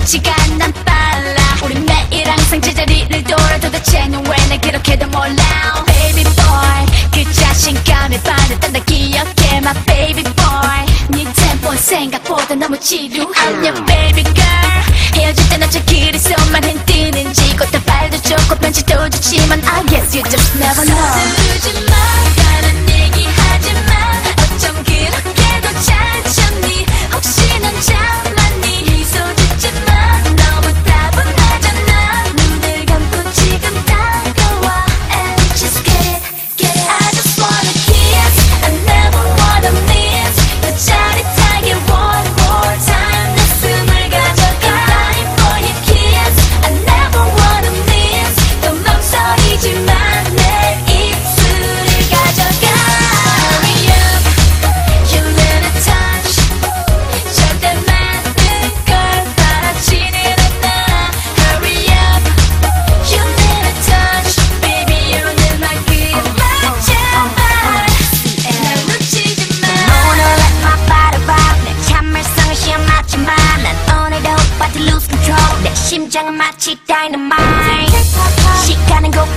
시간 난 빨라 우리 매일 항상 제자리를 돌아 도대체 넌 왜 날 그렇게도 몰라 Baby boy 그 자신감에 반했던 나 기억해 My baby boy 네 템포는 생각보다 너무 지루하냐 baby girl 헤어질 땐 어쩌기를 손만 흔드는지 꽃도 발도 좋고 편지도 좋지만 I guess you just never know 서두르지 마 다른 얘기 하지 마 어쩜 그렇게도 잘 참니 혹시 넌 참았니 미소 짓지 마 너무 따분하잖아 눈들 감고 지금 다가와 And just get it I just wanna kiss I never wanna miss 더 짜릿하게 one more time 내 숨을 가져가 Dying for your kiss I never wanna miss 또 망설이지만 내 입술을 가져가 Hurry up you little touch 절대 많은 걸 바라지는 않아 Hurry up you little touch baby you need my 그만 제발 날 놓치지 마 오늘 let my body rock 내 참을성을 시험하지만 난 오늘도 about to lose control 내 심장은 마치 dynamite 시간은 곧